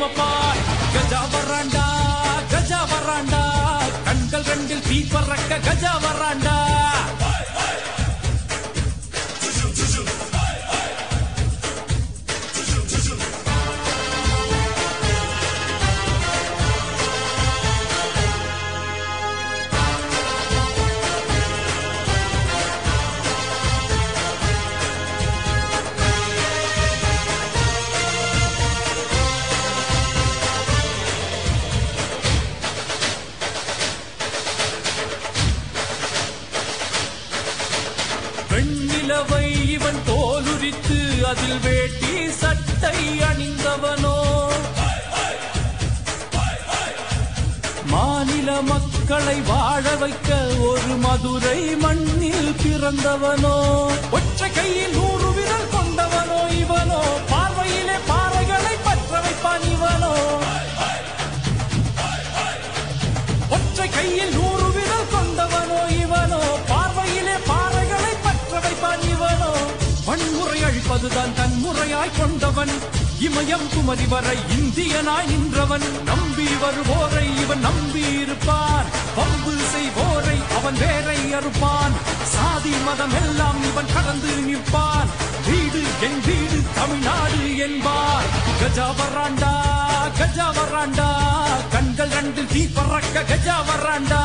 சுமப்பான். கஜா வராண்டா கஜா வராண்டா கண்கள் ரெண்டில் தீ பறக்க கஜா வராண்டா. வெண்ணிலவை இவன் தோலுரித்து அதில் வேட்டி சட்டை அணிந்தவனோ, மாநில மக்களை வாழ வைக்க ஒரு மதுரை மண்ணில் பிறந்தவனோ, ஒற்றை கையில் 100 விரல் கொண்டவனோ இவனோ, பார்வையிலே பாறைகளை பற்ற வைப்பான் இவனோ. ஒற்றை கையில் 100 விரல் கொண்டவனோ இவனோ, பார்வையிலே பாறைகளை பற்ற வைப்பான் இவனோ. வன்முறை அழிப்பதுதான் தன் முறையாய் கொண்டவன், இமயம் குமரி வரை இந்தியனாய் நின்றவன். நம்பி வருவோரை இவன் நம்பி இருப்பான், பம்பு செய்வோரை அவன் வேரை அறுப்பான். சாதி மதம் எல்லாம் இவன் கடந்து நிற்பான், வீடு என் வீடு தமிழ்நாடு என்பார். கஜா வராண்டா கஜா வராண்டா கண்கள் ரெண்டில் தீ பறக்க கஜா வராண்டா.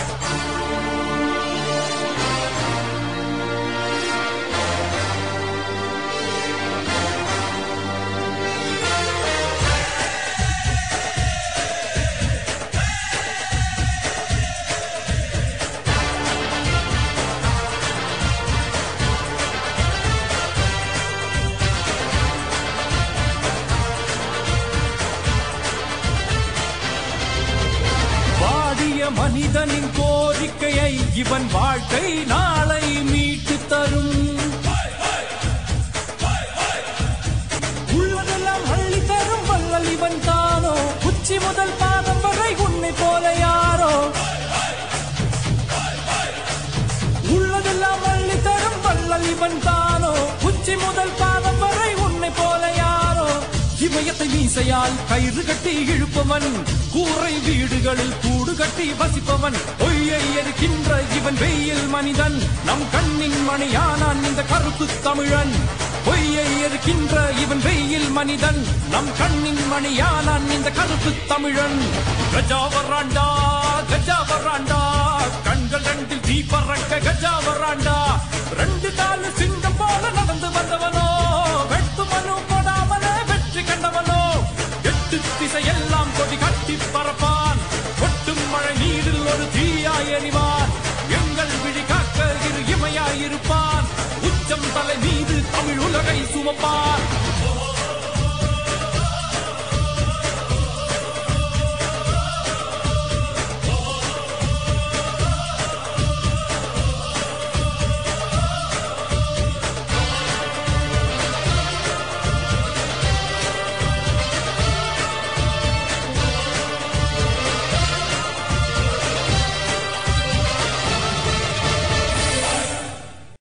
மனிதனின் கோரிக்கையை இவன் வாழ்க்கை நாளை மீட்டு தரும். உள்ளதெல்லாம் அள்ளி தரும் வள்ளல் இவன் தானோ, உச்சி முதல் பாதம் வரை உன்னை போல யாரோ. உள்ளதெல்லாம் அள்ளி தரும் வள்ளல் இவன் தானோ, உச்சி முதல் பாதம் வரை உன்னை போல யாரோ. இமயத்தை மீசையால் கயிறு கட்டி இழுப்பவன், கூரை வீடுகளில் கூடு கட்டி வசிப்பவன். பொய்யை எரிக்கின்ற இவன் வெயில் மனிதன், நம் கண்ணின் மணியானான் இந்த கருப்பு தமிழன். பொய்யை எரிக்கின்ற இவன் வெயில் மனிதன், நம் கண்ணின் மணியானான் இந்த கருப்பு தமிழன். கஜா வராண்டா கஜா வராண்டா கண்கள் ரெண்டில் தீ பறக்க கஜா வராண்டா. 2 காலு சிங்கம் போல நடந்து வந்தவனோ, வெட்டு மனு போடாமலே வெற்றி கண்டவனோ. 8 திசையெல்லாம் கொடி கட்டி பறப்பான், கொட்டும் மழை நீரில் ஒரு தீயாய் எறிவான். எங்கள் விழி காக்க இரு இமையாயிருப்பான், உச்சம் தலை மீது தமிழ் உலகை சுமப்பான்.